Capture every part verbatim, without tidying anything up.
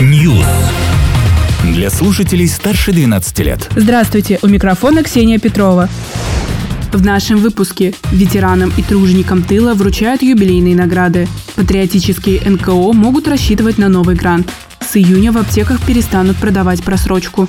News. Для слушателей старше двенадцати лет. Здравствуйте, у микрофона Ксения Петрова. В нашем выпуске ветеранам и труженикам тыла вручают юбилейные награды. Патриотические эн ка о могут рассчитывать на новый грант. С июня в аптеках перестанут продавать просрочку.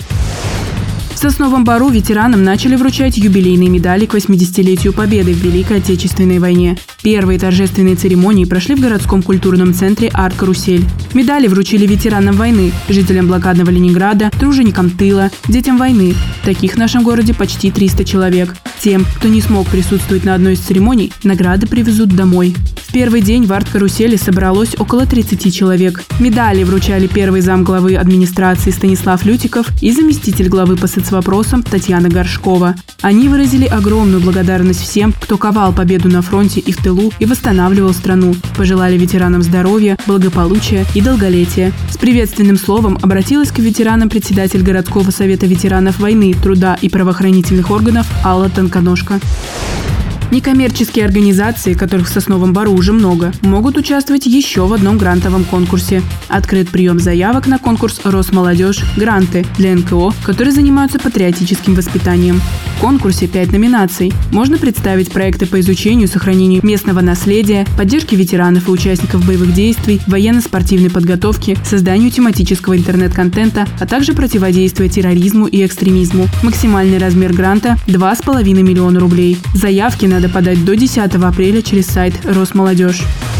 В Сосновом Бору ветеранам начали вручать юбилейные медали к восьмидесятилетию Победы в Великой Отечественной войне. Первые торжественные церемонии прошли в городском культурном центре «Арт-Карусель». Медали вручили ветеранам войны, жителям блокадного Ленинграда, труженикам тыла, детям войны. Таких в нашем городе почти триста человек. Тем, кто не смог присутствовать на одной из церемоний, награды привезут домой. В первый день в «Арт-Карусели» собралось около тридцати человек. Медали вручали первый замглавы администрации Станислав Лютиков и заместитель главы по соцвопросам Татьяна Горшкова. Они выразили огромную благодарность всем, кто ковал победу на фронте и в тылу и восстанавливал страну. Пожелали ветеранам здоровья, благополучия и долголетия. С приветственным словом обратилась к ветеранам председатель городского совета ветеранов войны, труда и правоохранительных органов Алла Тонконожка. Некоммерческие организации, которых в Сосновом Бору уже много, могут участвовать еще в одном грантовом конкурсе. Открыт прием заявок на конкурс «Росмолодежь. Гранты» для эн ка о, которые занимаются патриотическим воспитанием. В конкурсе пять номинаций. Можно представить проекты по изучению и сохранению местного наследия, поддержке ветеранов и участников боевых действий, военно-спортивной подготовки, созданию тематического интернет-контента, а также противодействия терроризму и экстремизму. Максимальный размер гранта – два с половиной миллиона рублей. Заявки надо подать до десятого апреля через сайт «Росмолодежь».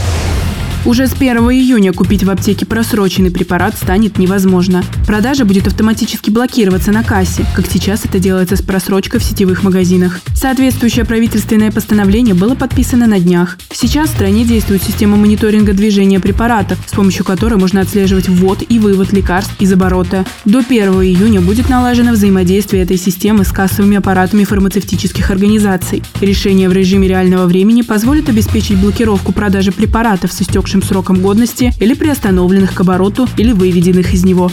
Уже с первого июня купить в аптеке просроченный препарат станет невозможно. Продажа будет автоматически блокироваться на кассе, как сейчас это делается с просрочкой в сетевых магазинах. Соответствующее правительственное постановление было подписано на днях. Сейчас в стране действует система мониторинга движения препаратов, с помощью которой можно отслеживать ввод и вывод лекарств из оборота. До первого июня будет налажено взаимодействие этой системы с кассовыми аппаратами фармацевтических организаций. Решение в режиме реального времени позволит обеспечить блокировку продажи препаратов с истекшим сроком годности или приостановленных к обороту или выведенных из него.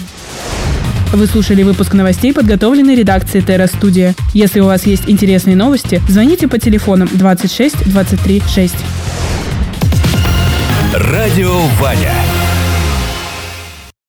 Вы слушали выпуск новостей, подготовленный редакцией Терра Студия. Если у вас есть интересные новости, звоните по телефонам двадцать шесть двадцать три шесть. Радио Ваня.